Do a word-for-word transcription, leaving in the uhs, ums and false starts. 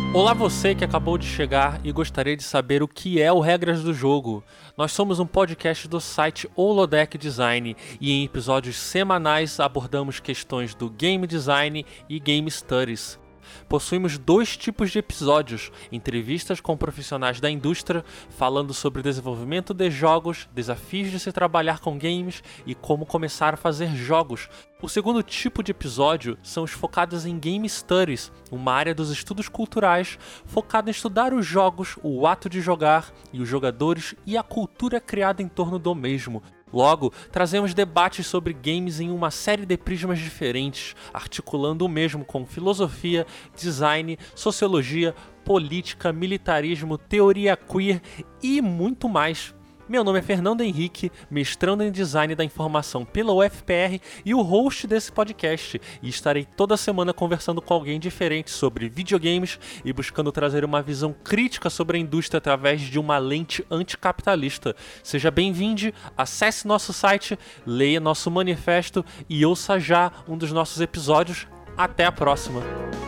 Olá você que acabou de chegar e gostaria de saber o que é o Regras do Jogo. Nós somos um podcast do site Holodeck Design e em episódios semanais abordamos questões do Game Design e Game Studies. Possuímos dois tipos de episódios, entrevistas com profissionais da indústria falando sobre o desenvolvimento de jogos, desafios de se trabalhar com games e como começar a fazer jogos. O segundo tipo de episódio são os focados em Game Studies, uma área dos estudos culturais focada em estudar os jogos, o ato de jogar e os jogadores e a cultura criada em torno do mesmo. Logo, trazemos debates sobre games em uma série de prismas diferentes, articulando o mesmo com filosofia, design, sociologia, política, militarismo, teoria queer e muito mais. Meu nome é Fernando Henrique, mestrando em Design da Informação pela U F P R e o host desse podcast, e estarei toda semana conversando com alguém diferente sobre videogames e buscando trazer uma visão crítica sobre a indústria através de uma lente anticapitalista. Seja bem-vindo, acesse nosso site, leia nosso manifesto e ouça já um dos nossos episódios. Até a próxima!